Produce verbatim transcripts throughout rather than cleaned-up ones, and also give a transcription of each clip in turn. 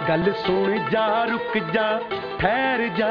गल सुन जा रुक जा ठहर जा,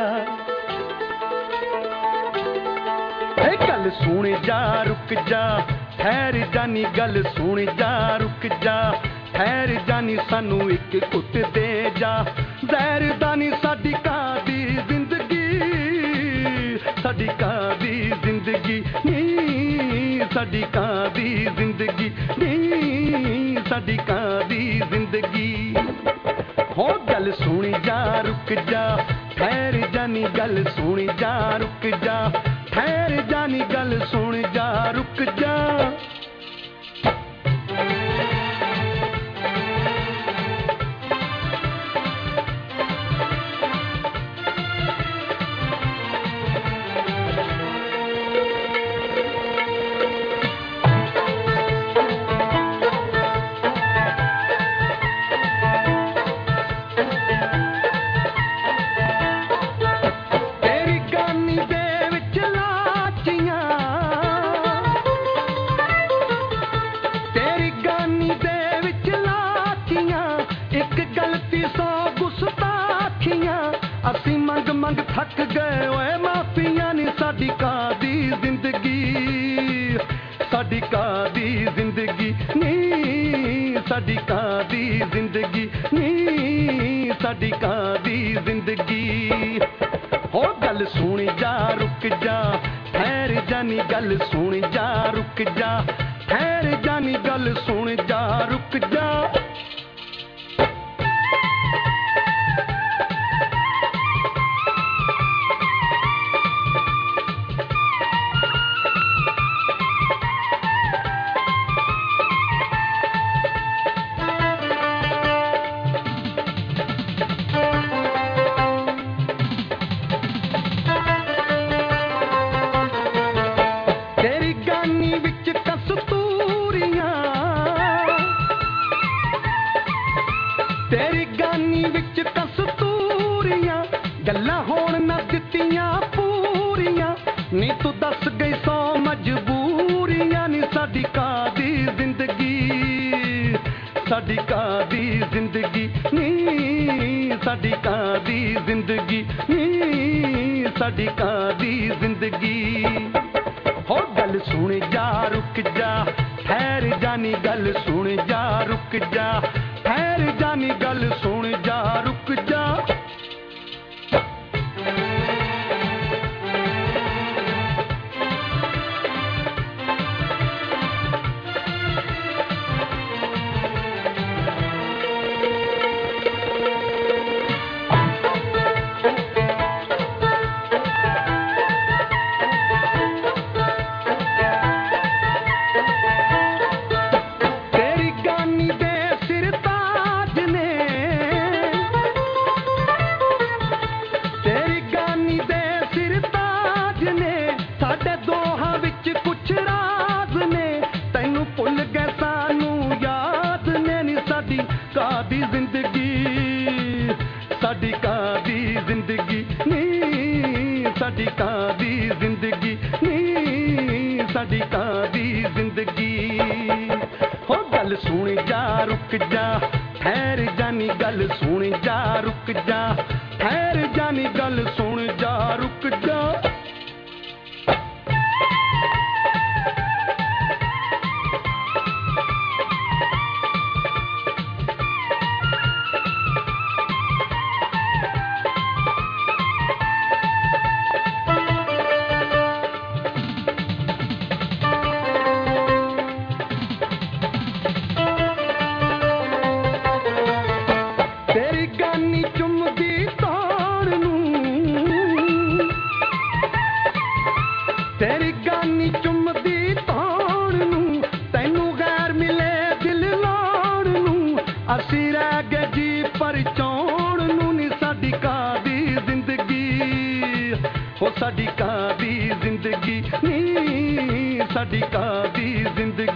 गल सुन जा रुक जा ठहर जानी, गल सुन जा रुक जा ठहर जानी, सानू एक घुट दे जा जहर दानी, साडी कादी जिंदगी साडी कादी जिंदगी नी, साडी कादी जिंदगी नी, साडी कादी जिंदगी। हो गल सुन जा रुक जा ठहर जानी, गल सुन जा रुक जा ठहर जानी, गल सुन जा रुक जा। असी मंग मंग थक गए ओए माफिया नी, साडी कादी जिंदगी साडी कादी जिंदगी नी, साडी कादी जिंदगी नी, साडी कादी जिंदगी। हो गल सुन जा रुक जा ठहर जानी, गल सुन जा रुक जा ठहर जानी, गल सुन जा रुक जा। तेरी गानी विच कस्तूरियां गल्लां होण ना दित्तियां पूरियां, नी तू दस गई सौ मजबूरियां नी, साडी कादी जिंदगी साडी कादी जिंदगी नी, साडी कादी जिंदगी नी, साडी कादी जिंदगी। हो गल सुन जा रुक जा ठहर जानी, गल सुन जा रुक जा ठहर जानी, गल सुन जा रुक जा। कादी जिंदगी साडी कादी जिंदगी नी, साडी कादी जिंदगी नी, साडी कादी जिंदगी। हो गल सुन जा रुक जा ठहर जानी, गल सुन जा रुक जा ठहर जानी, गल सुन जा रुक जा। तेरी गानी चुमदी तार नूं, तेरी गानी चुमदी तार नूं, तैनू गैर मिले दिल लाण नूं, असी रह गए जी परचाउण नूं नी, साडी कादी जिंदगी हो साडी कादी जिंदगी नी, साडी कादी जिंदगी